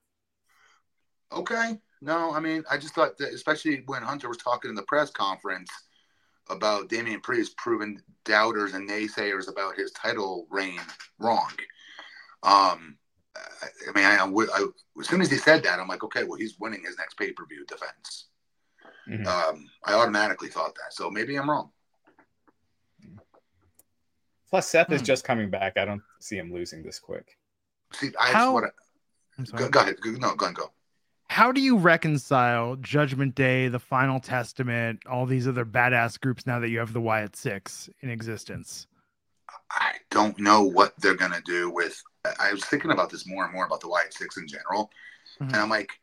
Okay. No, I mean, I just thought that, especially when Hunter was talking in the press conference about Damian Priest proving doubters and naysayers about his title reign wrong. As soon as he said that, I'm like, okay, well, he's winning his next pay-per-view defense. I automatically thought that, so maybe I'm wrong. Plus, Seth is just coming back. I don't see him losing this quick. See, go ahead. No, go. How do you reconcile Judgment Day, the Final Testament, all these other badass groups now that you have the Wyatt Six in existence? I don't know what they're going to do with... I was thinking about this more and more about the Wyatt Six in general. And I'm like...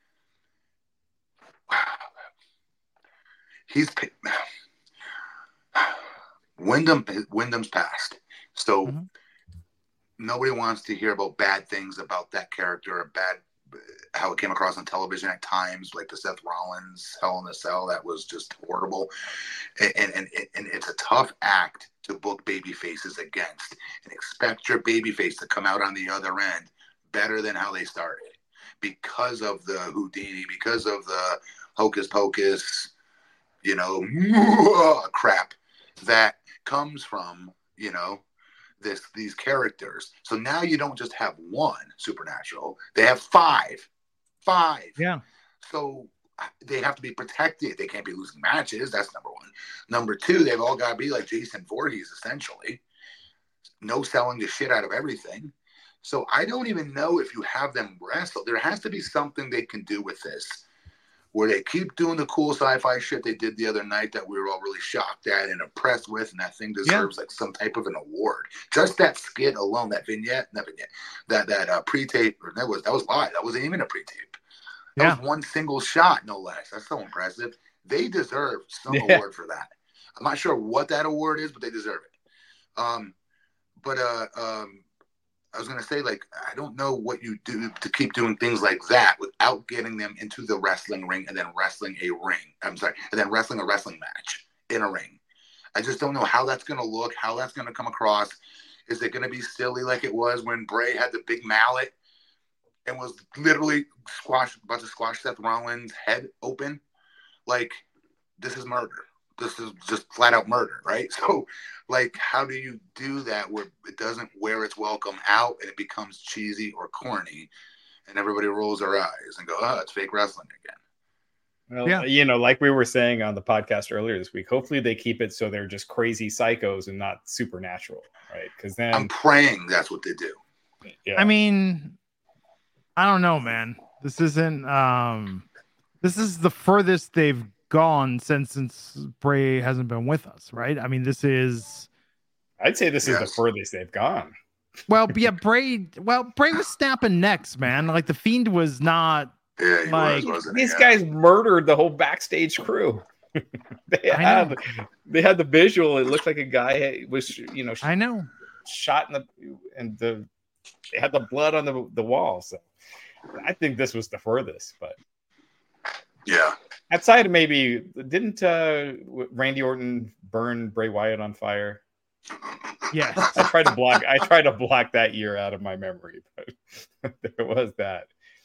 Wyndham's passed. So nobody wants to hear about bad things about that character or how it came across on television at times, like the Seth Rollins Hell in a Cell. That was just horrible. And it's a tough act to book baby faces against and expect your baby face to come out on the other end better than how they started because of the Houdini, because of the hocus pocus, crap that comes from, these characters. So now you don't just have one supernatural, they have five. Yeah. So they have to be protected. They can't be losing matches. That's number one. Number two, they've all got to be like Jason Voorhees, essentially. No selling the shit out of everything. So I don't even know if you have them wrestle. There has to be something they can do with this, where they keep doing the cool sci-fi shit they did the other night that we were all really shocked at and impressed with, and that thing deserves like some type of an award. Just that skit alone, that pre-tape, that was live. That wasn't even a pre-tape. That was one single shot, no less. That's so impressive. They deserve some award for that. I'm not sure what that award is, but they deserve it. I was going to say, like, I don't know what you do to keep doing things like that without getting them into the wrestling ring and then wrestling a wrestling match in a ring. I just don't know how that's going to look, how that's going to come across. Is it going to be silly like it was when Bray had the big mallet and was literally about to squash Seth Rollins' head open? Like, this is murder. This is just flat out murder, right? So, like, how do you do that where it doesn't wear its welcome out and it becomes cheesy or corny and everybody rolls their eyes and go, oh, it's fake wrestling again? Well, like we were saying on the podcast earlier this week, hopefully they keep it so they're just crazy psychos and not supernatural, right? Because then I'm praying that's what they do. Yeah. I mean, I don't know, man. This isn't this is the furthest they've gone since Bray hasn't been with us, right? I mean, this is. I'd say this is the furthest they've gone. Well, yeah, Bray was snapping necks, man. Like the Fiend was not. Yeah, he like wasn't these guys murdered the whole backstage crew. they had the visual. It looked like a guy was, I know, shot they had the blood on the wall. So I think this was the furthest, but yeah. Outside of maybe, didn't Randy Orton burn Bray Wyatt on fire? Yes. I tried to block that year out of my memory, but there was that.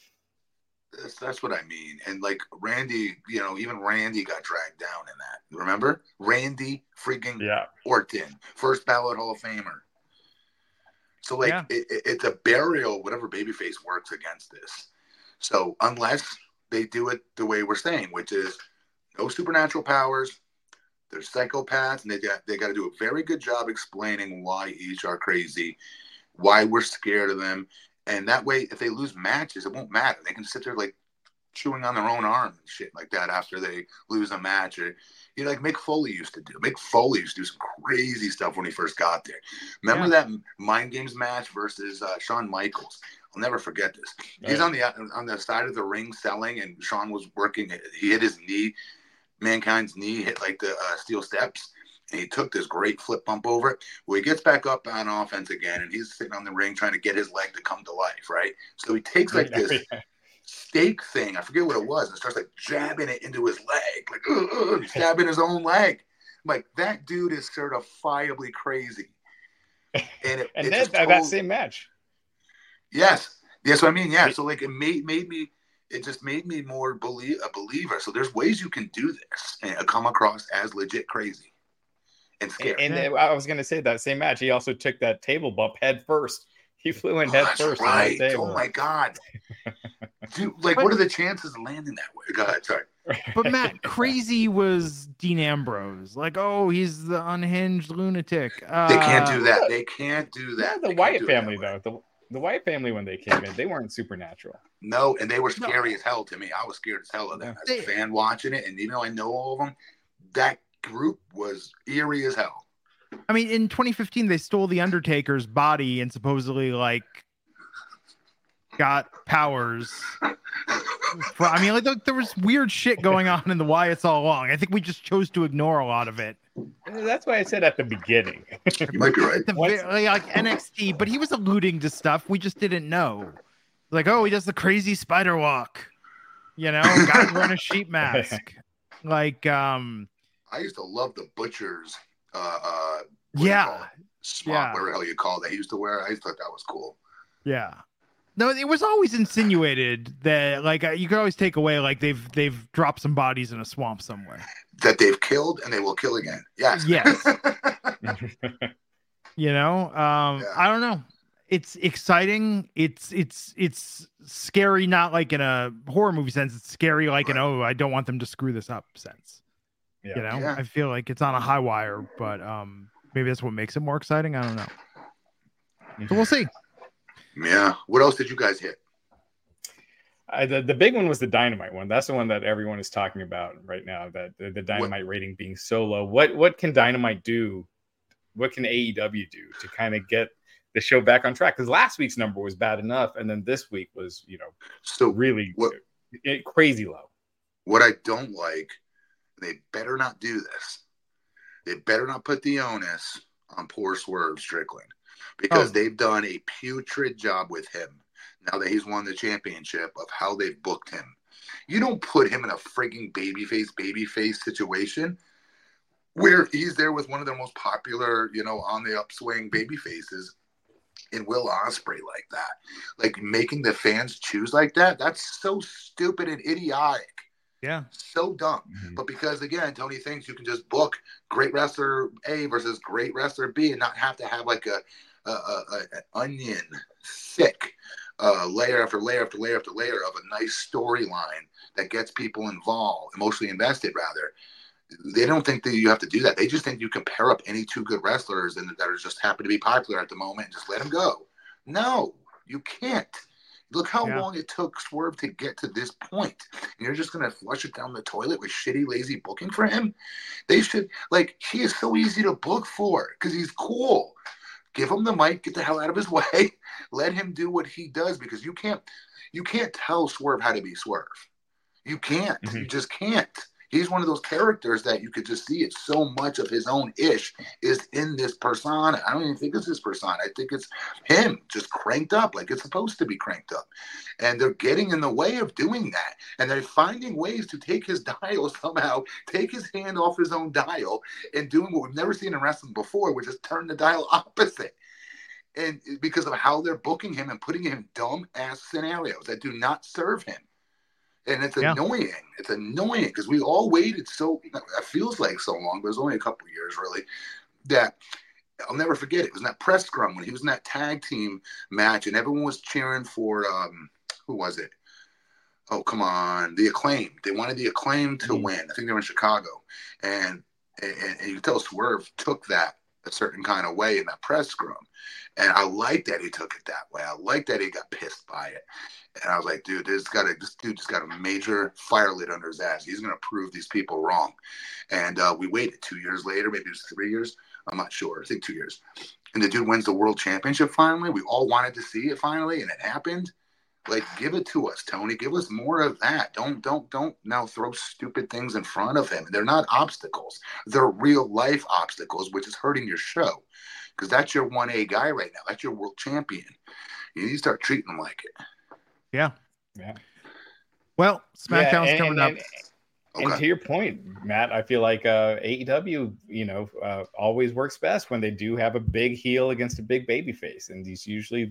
That's what I mean. And like Randy, even Randy got dragged down in that. Remember? Randy freaking Orton, first ballot Hall of Famer. So like it's a burial, whatever babyface works against this. So unless they do it the way we're saying, which is no supernatural powers, they're psychopaths, and they got to do a very good job explaining why each are crazy, why we're scared of them. And that way, if they lose matches, it won't matter. They can sit there like chewing on their own arm and shit like that after they lose a match. Or like Mick Foley used to do. Mick Foley used to do some crazy stuff when he first got there. Remember that Mind Games match versus Shawn Michaels? I'll never forget this. He's on the side of the ring selling, and Shawn was working. He hit his knee, Mankind's knee hit like the steel steps. And he took this great flip bump over it. Well, he gets back up on offense again, and he's sitting on the ring trying to get his leg to come to life, right? So he takes like this stake thing, I forget what it was, and starts like jabbing it into his leg, like stabbing his own leg. I'm like, that dude is certifiably crazy. And that same match. Yes, what I mean. Yeah, so like it made me. It just made me more a believer. So there's ways you can do this and come across as legit crazy. And scary. And I was going to say that same match, he also took that table bump head first. He flew in head first. Right. Oh my God. Dude, what are the chances of landing that way? Go ahead. Sorry. But Matt, crazy was Dean Ambrose. Like, he's the unhinged lunatic. They can't do that. They can't do that. Yeah, the Wyatt family, though. The Wyatt family, when they came in, they weren't supernatural. No, and they were scary as hell to me. I was scared as hell of them as a fan watching it. And I know all of them. That group was eerie as hell. I mean, in 2015, they stole the Undertaker's body and supposedly got powers. There was weird shit going on in the Wyatts all along. I think we just chose to ignore a lot of it. That's why I said at the beginning. You might be right. Like NXT, but he was alluding to stuff we just didn't know. Like, he does the crazy spider walk. Guys wearing a sheep mask. I used to love the Butcher's smock, whatever the hell you call that he used to wear. I thought that was cool. Yeah. No, it was always insinuated that you could always take away they've dropped some bodies in a swamp somewhere. That they've killed and they will kill again. Yes. Yes. I don't know. It's exciting. It's scary, not like in a horror movie sense. It's scary like in I don't want them to screw this up sense. Yeah. I feel like it's on a high wire, but maybe that's what makes it more exciting. I don't know. So we'll see. Yeah. What else did you guys hit? The big one was the Dynamite one. That's the one that everyone is talking about right now, that the Dynamite rating being so low. What can Dynamite do? What can AEW do to kind of get the show back on track? Because last week's number was bad enough, and then this week was, really crazy low. What I don't like, they better not do this. They better not put the onus on poor Swerve Strickland, because they've done a putrid job with him now that he's won the championship of how they've booked him. You don't put him in a freaking babyface situation where he's there with one of their most popular, on the upswing babyfaces in Will Ospreay like that. Like making the fans choose like that, that's so stupid and idiotic. Yeah. So dumb. Mm-hmm. But because, again, Tony thinks you can just book great wrestler A versus great wrestler B and not have to have like an onion thick layer after layer after layer after layer of a nice storyline that gets people involved, emotionally invested, rather. They don't think that you have to do that. They just think you can pair up any two good wrestlers and that are just happen to be popular at the moment and just let them go. No, you can't. Look how long it took Swerve to get to this point. And you're just going to flush it down the toilet with shitty, lazy booking for him? They should, he is so easy to book for because he's cool. Give him the mic, get the hell out of his way, let him do what he does, because you can't tell Swerve how to be Swerve. You can't. Mm-hmm. You just can't. He's one of those characters that you could just see it. So much of his own ish is in this persona. I don't even think it's his persona. I think it's him just cranked up like it's supposed to be cranked up. And they're getting in the way of doing that. And they're finding ways to take his dial somehow, take his hand off his own dial, and doing what we've never seen in wrestling before, which is turn the dial opposite. And because of how they're booking him and putting him in dumb-ass scenarios that do not serve him. And it's annoying. It's annoying because we all waited it feels like so long, but it was only a couple of years really, that I'll never forget it. It was in that press scrum when he was in that tag team match and everyone was cheering for, who was it? Oh, come on. The Acclaim. They wanted the Acclaim to win. I think they were in Chicago. And you can tell Swerve took that a certain kind of way in that press scrum. And I like that he took it that way. I like that he got pissed by it. And I was like, dude, this dude just got a major fire lit under his ass. He's going to prove these people wrong. And we waited 2 years later, maybe it was 3 years. I'm not sure. I think 2 years. And the dude wins the world championship finally. We all wanted to see it finally, and it happened. Give it to us, Tony. Give us more of that. Don't now throw stupid things in front of him. They're not obstacles. They're real life obstacles, which is hurting your show. Because that's your 1A guy right now. That's your world champion. You need to start treating him like it. Yeah. Well, SmackDown's coming up. And to your point, Matt, I feel like AEW, always works best when they do have a big heel against a big babyface. And these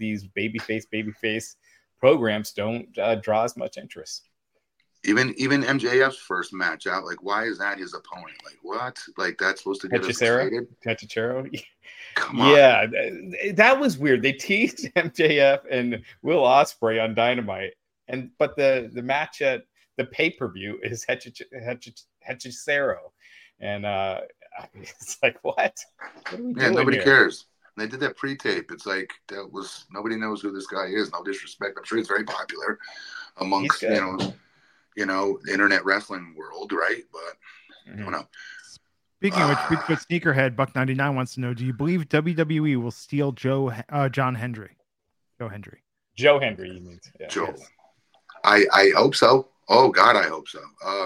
babyface programs don't draw as much interest. Even MJF's first match out, why is that his opponent? What? That's supposed to get us excited? Techachero? Come on. Yeah, that was weird. They teased MJF and Will Ospreay on Dynamite, but the match at the pay-per-view is Hechicero. And it's what? What are we doing nobody here? Cares. They did that pre-tape. It's nobody knows who this guy is. No disrespect. I'm sure he's very popular amongst the internet wrestling world, right? But I don't know. Speaking of which, Bigfoot Sneakerhead Buck99 wants to know: do you believe WWE will steal John Hendry? Joe Hendry. Joe Hendry, you mean? Yeah, Joe. yes. I hope so. Oh God, I hope so.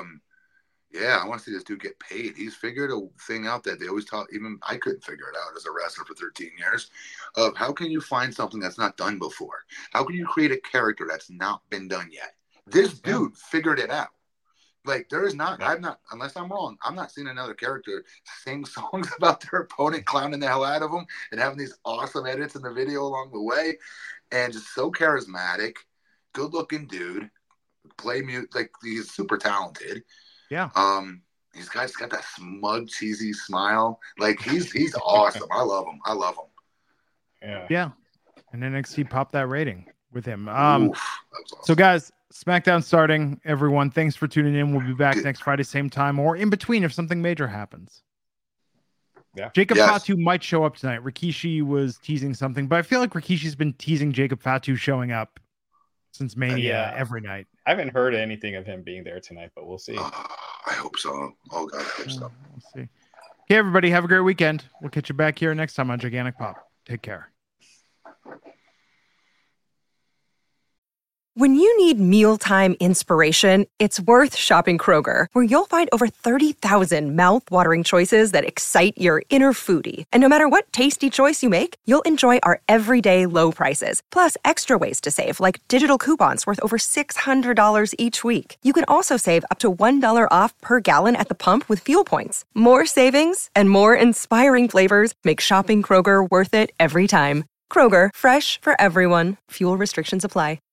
I want to see this dude get paid. He's figured a thing out that they always talk. Even I couldn't figure it out as a wrestler for 13 years. Of how can you find something that's not done before? How can you create a character that's not been done yet? This dude figured it out. There is not. I'm not. Unless I'm wrong. I'm not seeing another character sing songs about their opponent, clowning the hell out of them, and having these awesome edits in the video along the way, and just so charismatic, good-looking dude. Play music. He's super talented. Yeah. He's got that smug, cheesy smile. He's awesome. I love him. Yeah. Yeah. And NXT popped that rating with him. Oof, that was awesome. So guys, SmackDown starting. Everyone, thanks for tuning in. We'll be back next Friday, same time, or in between if something major happens. Yeah. Jacob Fatu might show up tonight. Rikishi was teasing something, but I feel like Rikishi's been teasing Jacob Fatu showing up since Mania every night. I haven't heard anything of him being there tonight, but we'll see. I hope so. Oh God, I hope so. We'll see. Okay, everybody, have a great weekend. We'll catch you back here next time on Gigantic Pop. Take care. When you need mealtime inspiration, it's worth shopping Kroger, where you'll find over 30,000 mouth-watering choices that excite your inner foodie. And no matter what tasty choice you make, you'll enjoy our everyday low prices, plus extra ways to save, like digital coupons worth over $600 each week. You can also save up to $1 off per gallon at the pump with fuel points. More savings and more inspiring flavors make shopping Kroger worth it every time. Kroger, fresh for everyone. Fuel restrictions apply.